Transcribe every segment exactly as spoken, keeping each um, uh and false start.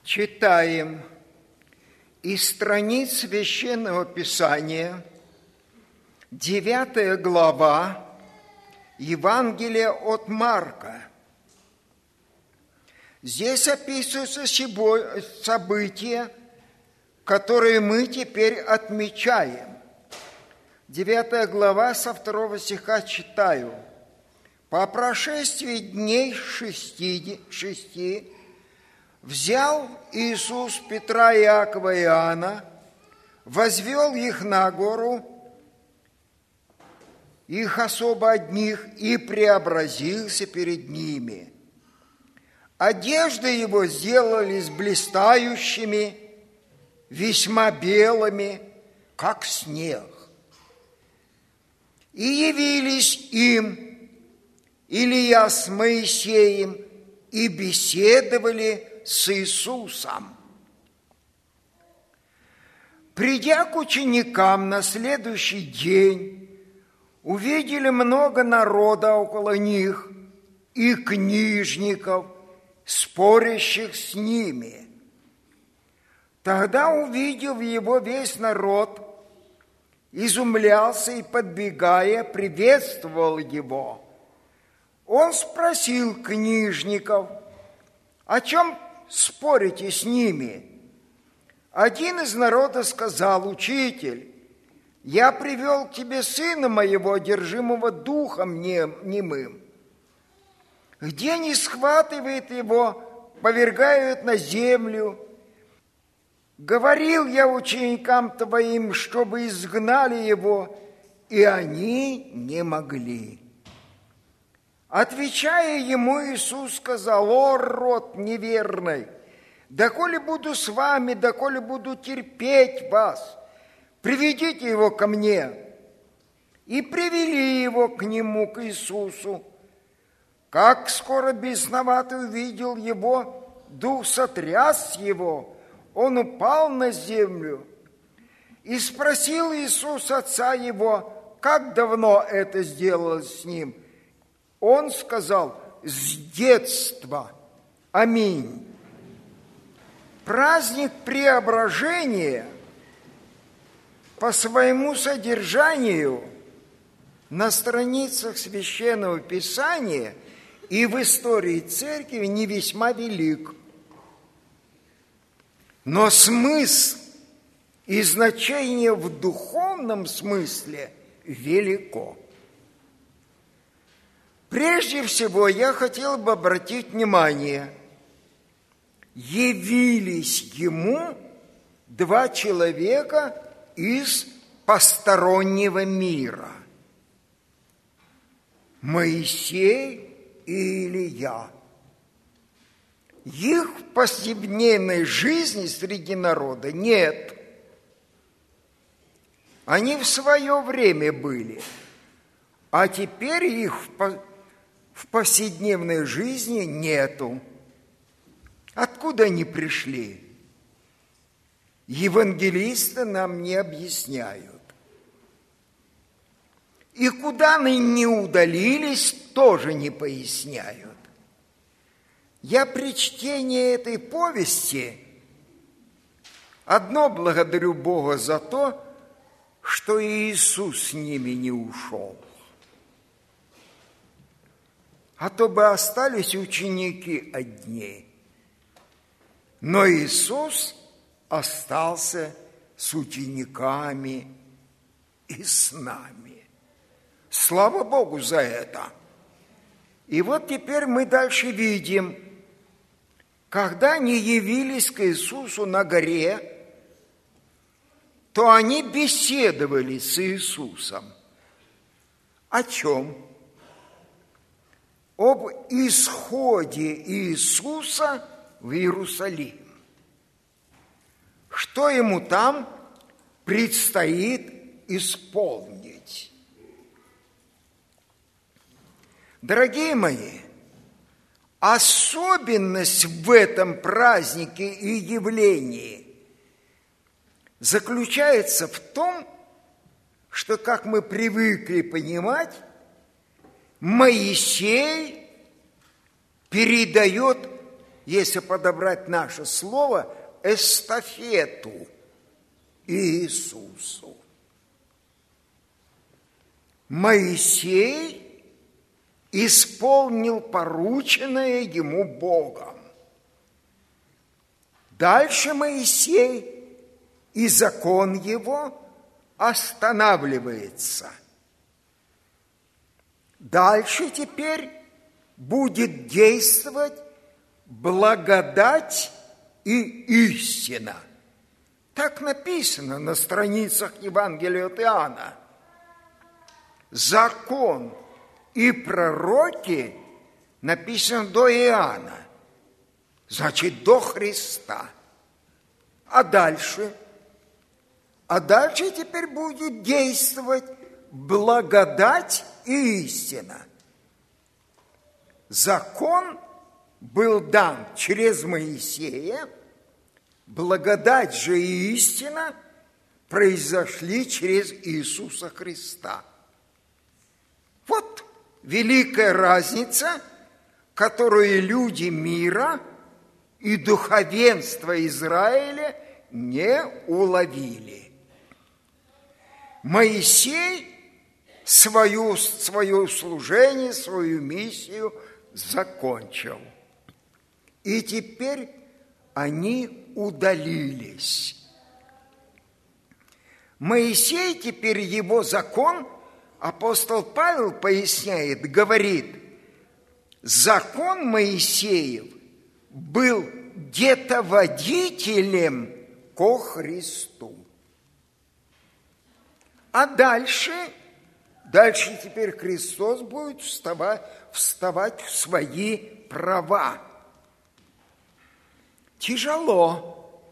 Читаем из страниц Священного Писания, девятая глава Евангелия от Марка. Здесь описываются события, которые мы теперь отмечаем. Девятая глава, со второго стиха читаю. «По прошествии дней шести, шести взял Иисус Петра, Иакова и Иоанна, возвел их на гору, их особо одних, и преобразился перед ними. Одежды его сделались блистающими, весьма белыми, как снег. И явились им Илия с Моисеем, и беседовали с Иисусом. Придя к ученикам на следующий день, увидели много народа около них и книжников, спорящих с ними. Тогда, увидев его весь народ, изумлялся и, подбегая, приветствовал его. Он спросил книжников: «О чем спорите с ними?» Один из народа сказал: «Учитель, я привел к тебе сына моего, одержимого духом немым. Где не схватывает его, повергают на землю. Говорил я ученикам твоим, чтобы изгнали его, и они не могли». Отвечая ему, Иисус сказал: «О, род неверный, доколе буду с вами, доколе буду терпеть вас, приведите его ко мне». И привели его к нему, к Иисусу. Как скоро бесноватый увидел его, дух сотряс его, он упал на землю. И спросил Иисус отца его, как давно это сделалось с ним. Он сказал: «С детства». Аминь. Праздник преображения по своему содержанию на страницах Священного Писания и в истории Церкви не весьма велик. Но смысл и значение в духовном смысле велико. Прежде всего, я хотел бы обратить внимание, явились ему два человека из постороннего мира. Моисей и Илия. Их в повседневной жизни среди народа нет. Они в свое время были, а теперь их в повседневной жизни нету. Откуда они пришли? Евангелисты нам не объясняют. И куда они не удалились, тоже не поясняют. Я при чтении этой повести одно благодарю Бога за то, что Иисус с ними не ушел. А то бы остались ученики одни. Но Иисус остался с учениками и с нами. Слава Богу за это. И вот теперь мы дальше видим, когда они явились к Иисусу на горе, то они беседовали с Иисусом. О чем? Об исходе Иисуса в Иерусалим. Что ему там предстоит исполнить? Дорогие мои, особенность в этом празднике и явлении заключается в том, что, как мы привыкли понимать, Моисей передает если подобрать наше слово, эстафету Иисусу. Моисей исполнил порученное ему Богом. Дальше Моисей и закон его останавливается. Дальше теперь будет действовать благодать и истина. Так написано на страницах Евангелия от Иоанна. Закон и пророки написано до Иоанна, значит, до Христа. А дальше? А дальше теперь будет действовать благодать и истина. Закон был дан через Моисея, благодать же и истина произошли через Иисуса Христа. Вот великая разница, которую люди мира и духовенство Израиля не уловили. Моисей свою, свое служение, свою миссию закончил. И теперь они удалились. Моисей, теперь его закон, апостол Павел поясняет, говорит, закон Моисеев был где-то водителем ко Христу. А дальше, дальше теперь Христос будет вставать, вставать в свои права. Тяжело.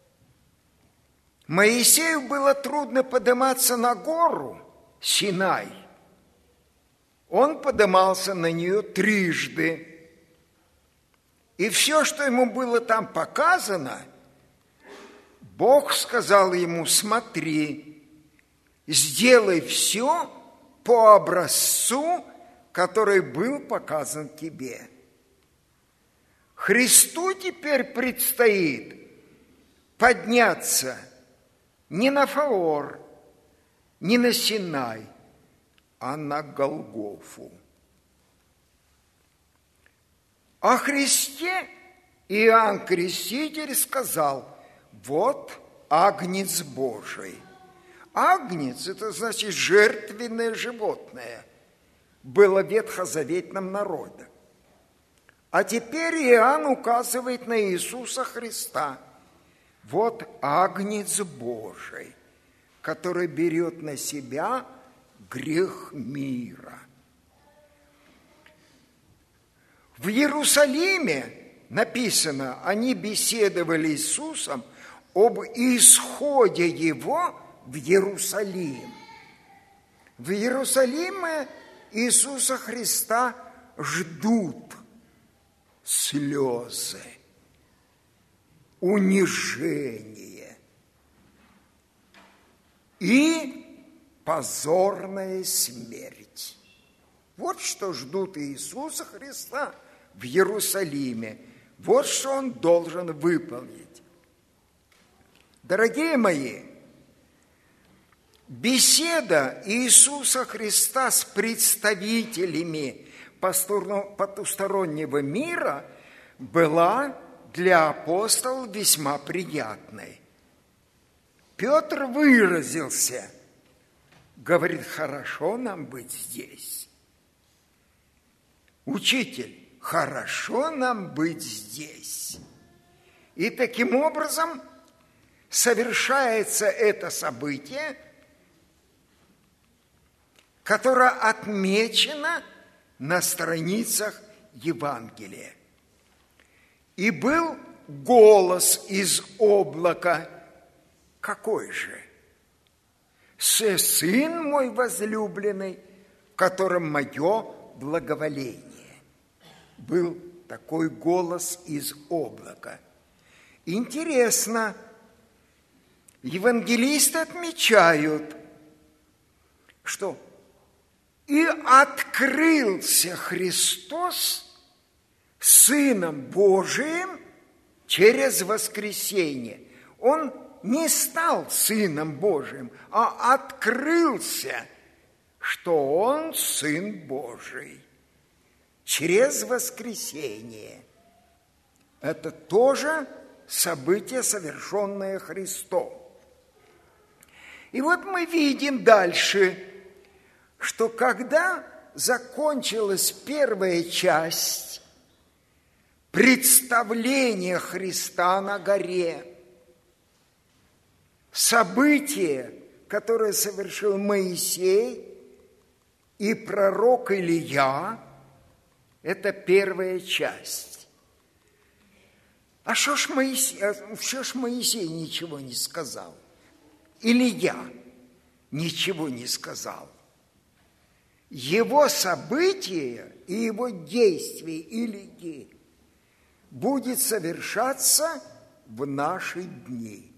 Моисею было трудно подниматься на гору Синай. Он поднимался на нее трижды. И все, что ему было там показано, Бог сказал ему: смотри, сделай все по образцу, который был показан тебе. Христу теперь предстоит подняться не на Фаор, не на Синай, а на Голгофу. О Христе Иоанн Креститель сказал: вот агнец Божий. Агнец – это значит жертвенное животное. Было в ветхозаветном народе. А теперь Иоанн указывает на Иисуса Христа. Вот агнец Божий, который берет на себя грех мира. В Иерусалиме написано, они беседовали с Иисусом об исходе Его в Иерусалим. В Иерусалиме Иисуса Христа ждут слезы, унижение и позорная смерть. Вот что ждут Иисуса Христа в Иерусалиме. Вот что Он должен выполнить. Дорогие мои, беседа Иисуса Христа с представителями потустороннего мира была для апостолов весьма приятной. Петр выразился, говорит: хорошо нам быть здесь. Учитель, хорошо нам быть здесь. И таким образом совершается это событие, которое отмечено на страницах Евангелия. И был голос из облака. Какой же? Сын мой возлюбленный, в котором мое благоволение. Был такой голос из облака. Интересно, евангелисты отмечают, что и открылся Христос Сыном Божиим через воскресение. Он не стал Сыном Божиим, а открылся, что Он Сын Божий через воскресение. Это тоже событие, совершенное Христом. И вот мы видим дальше, что когда закончилась первая часть представления Христа на горе, событие, которое совершил Моисей и пророк Илия, это первая часть. А что ж Моисей, что ж Моисей ничего не сказал? Илия ничего не сказал. Его события и его действия Илии будет совершаться в наши дни.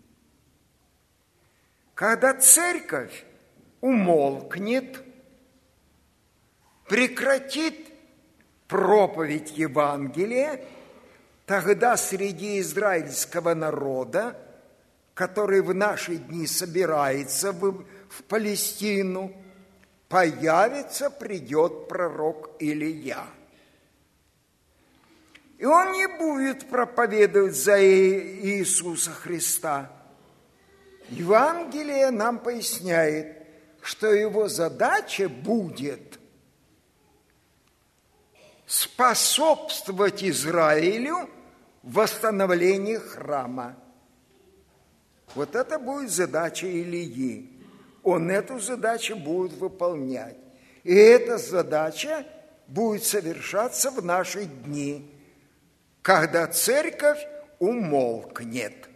Когда церковь умолкнет, прекратит проповедь Евангелия, тогда среди израильского народа, который в наши дни собирается в, в Палестину, появится, придет пророк Илия. И он не будет проповедовать за Иисуса Христа. Евангелие нам поясняет, что его задача будет способствовать Израилю в восстановлении храма. Вот это будет задача Илии. Он эту задачу будет выполнять. И эта задача будет совершаться в наши дни, когда церковь умолкнет.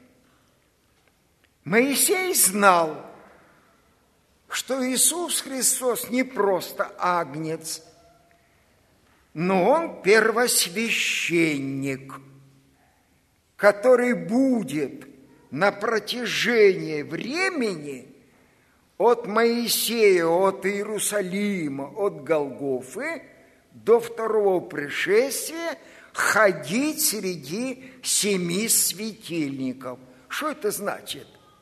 Моисей знал, что Иисус Христос не просто агнец, но Он первосвященник, который будет на протяжении времени от Моисея, от Иерусалима, от Голгофы до второго пришествия ходить среди семи светильников. Что это значит?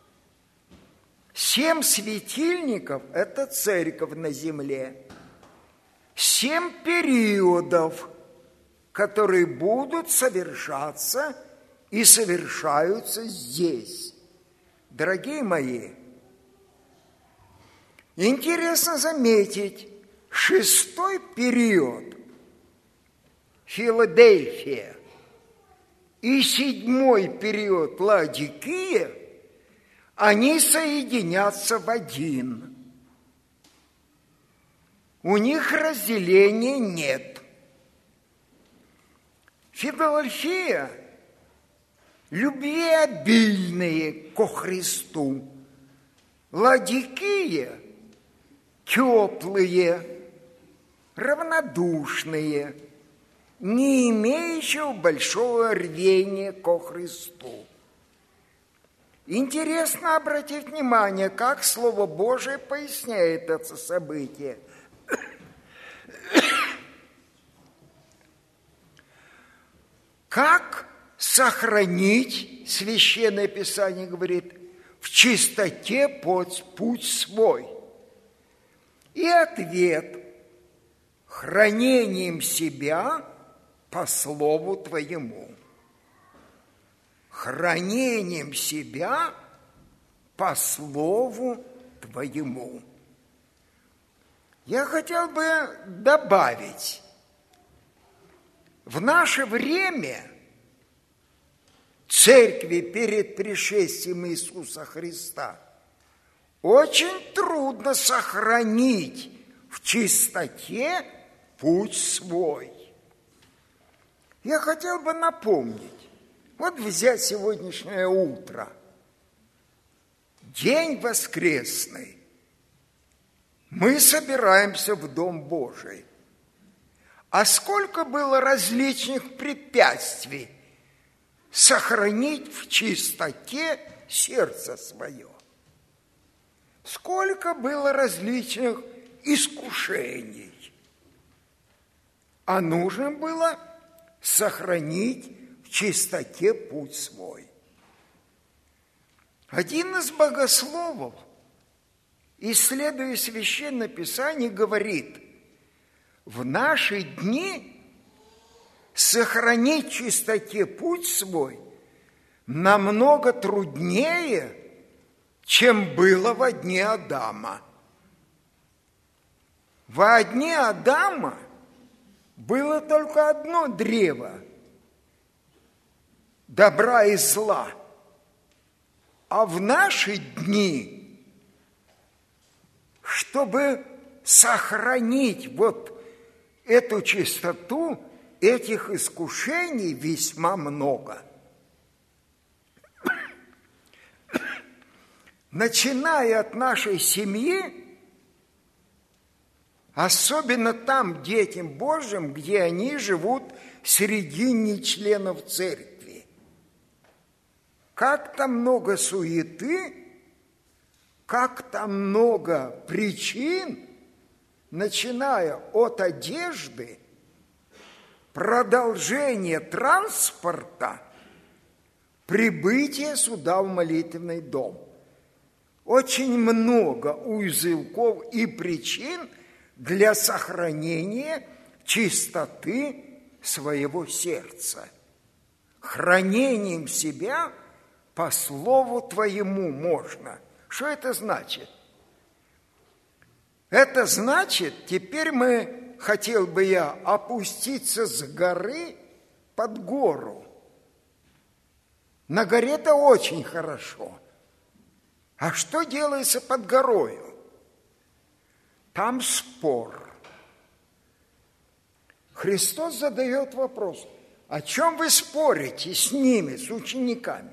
Семь светильников – это церковь на земле. Семь периодов, которые будут совершаться и совершаются здесь. Дорогие мои, интересно заметить, шестой период – Филадельфия и седьмой период – Лаодикия – они соединятся в один. У них разделения нет. Филадельфия – любвеобильные ко Христу. Лаодикия – теплые, равнодушные, не имеющие большого рвения ко Христу. Интересно обратить внимание, как Слово Божие поясняет это событие. Как сохранить, Священное Писание говорит, в чистоте путь свой? И ответ – хранением себя по Слову Твоему. Хранением себя по Слову Твоему. Я хотел бы добавить, в наше время церкви перед пришествием Иисуса Христа очень трудно сохранить в чистоте путь свой. Я хотел бы напомнить, вот взять сегодняшнее утро, день воскресный, мы собираемся в Дом Божий. А сколько было различных препятствий сохранить в чистоте сердце свое? Сколько было различных искушений? А нужно было сохранить в чистоте путь свой. Один из богословов, исследуя Священное Писание, говорит: в наши дни сохранить в чистоте путь свой намного труднее, чем было во дни Адама. Во дни Адама было только одно древо – добра и зла. А в наши дни, чтобы сохранить вот эту чистоту, этих искушений весьма много. Начиная от нашей семьи, особенно там, детям Божьим, где они живут среди нечленов церкви. Как там много суеты, как там много причин, начиная от одежды, продолжения транспорта, прибытия сюда в молитвенный дом. Очень много узелков и причин для сохранения чистоты своего сердца. Хранением себя по слову Твоему можно. Что это значит? Это значит, теперь мы, хотел бы я, опуститься с горы под гору. На горе-то очень хорошо. А что делается под горою? Там спор. Христос задает вопрос: о чем вы спорите с ними, с учениками?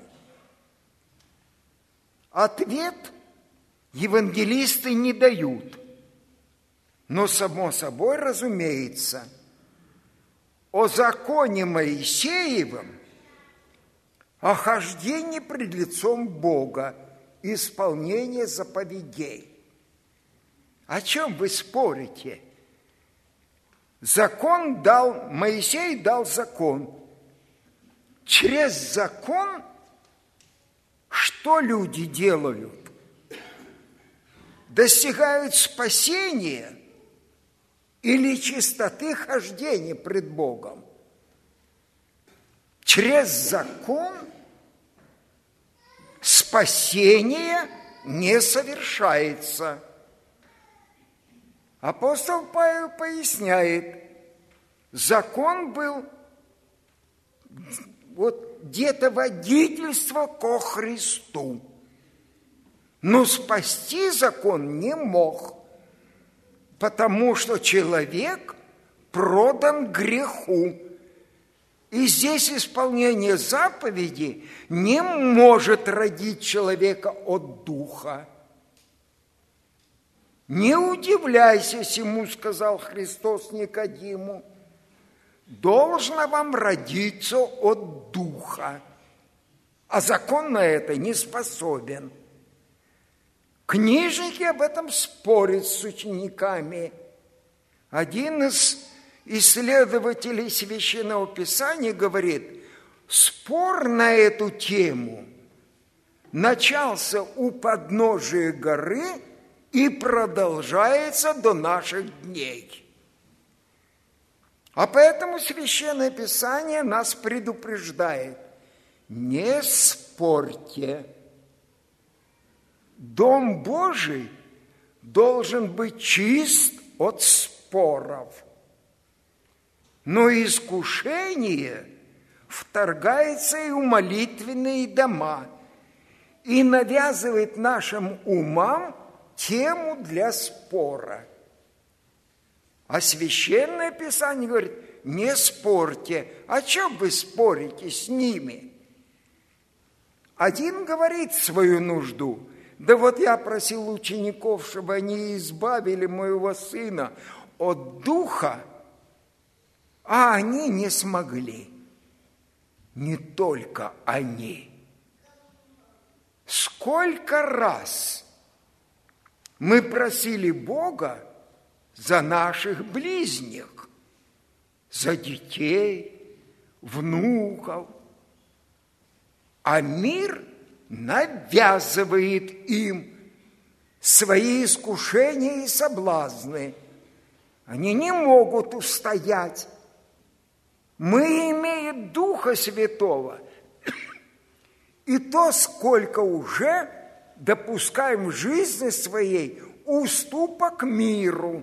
Ответ евангелисты не дают. Но, само собой, разумеется, о законе Моисеевом, о хождении пред лицом Бога, исполнение заповедей. О чем вы спорите? Закон дал, Моисей дал закон. Через закон что люди делают? Достигают спасения или чистоты хождения пред Богом? Через закон спасение не совершается. Апостол Павел поясняет, закон был вот где-то водительство ко Христу, но спасти закон не мог, потому что человек продан греху. И здесь исполнение заповеди не может родить человека от духа. Не удивляйся сему, сказал Христос Никодиму, должно вам родиться от духа, а закон на это не способен. Книжники об этом спорят с учениками. Один из исследователей Священного Писания говорит, спор на эту тему начался у подножия горы и продолжается до наших дней. А поэтому Священное Писание нас предупреждает, не спорьте. Дом Божий должен быть чист от споров. Но искушение вторгается и в молитвенные дома и навязывает нашим умам тему для спора. А Священное Писание говорит, не спорьте. О чем вы спорите с ними? Один говорит свою нужду. Да вот я просил учеников, чтобы они избавили моего сына от духа, а они не смогли. Не только они. Сколько раз мы просили Бога за наших ближних, за детей, внуков. А мир навязывает им свои искушения и соблазны. Они не могут устоять. Мы имеем Духа Святого, и то, сколько уже допускаем в жизни своей уступок миру.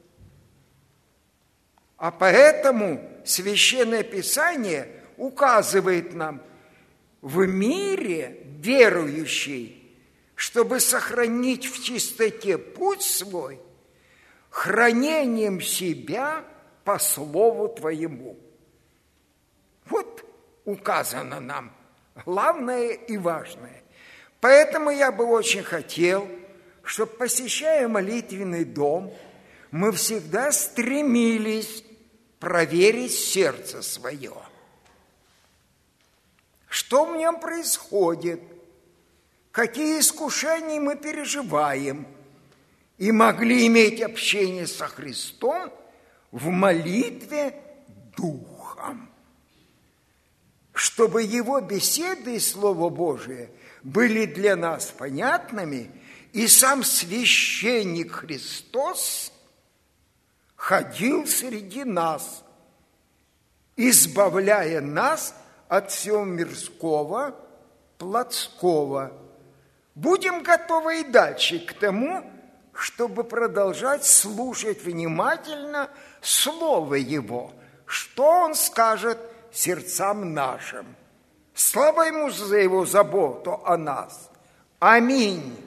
А поэтому Священное Писание указывает нам: в мире верующий, чтобы сохранить в чистоте путь свой, хранением себя по слову Твоему. Вот указано нам главное и важное. Поэтому я бы очень хотел, чтобы, посещая молитвенный дом, мы всегда стремились проверить сердце свое. Что в нем происходит? Какие искушения мы переживаем? И могли иметь общение со Христом в молитве Духом, чтобы Его беседы и Слово Божие были для нас понятными, и сам священник Христос ходил среди нас, избавляя нас от всего мирского, плотского. Будем готовы и дальше к тому, чтобы продолжать слушать внимательно Слово Его, что Он скажет сердцам нашим. Слава Ему за Его заботу о нас. Аминь.